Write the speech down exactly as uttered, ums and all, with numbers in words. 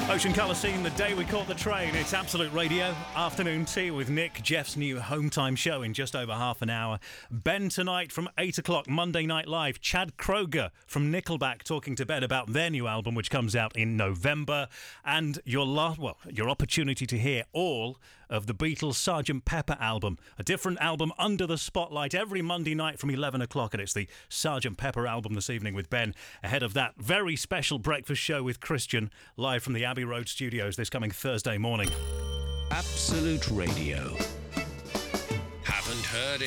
Ocean Colour Scene, the day we caught the train. It's Absolute Radio, afternoon tea with Nick, Jeff's new home time show in just over half an hour. Ben tonight from eight o'clock, Monday Night Live. Chad Kroger from Nickelback talking to Ben about their new album, which comes out in November. And your last, well, your opportunity to hear all of the Beatles' Sergeant Pepper album. A different album under the spotlight every Monday night from eleven o'clock. And it's the Sergeant Pepper album this evening with Ben. Ahead of that, very special breakfast show with Christian, live from the Abbey Road Studios this coming Thursday morning. Absolute Radio. Haven't heard it?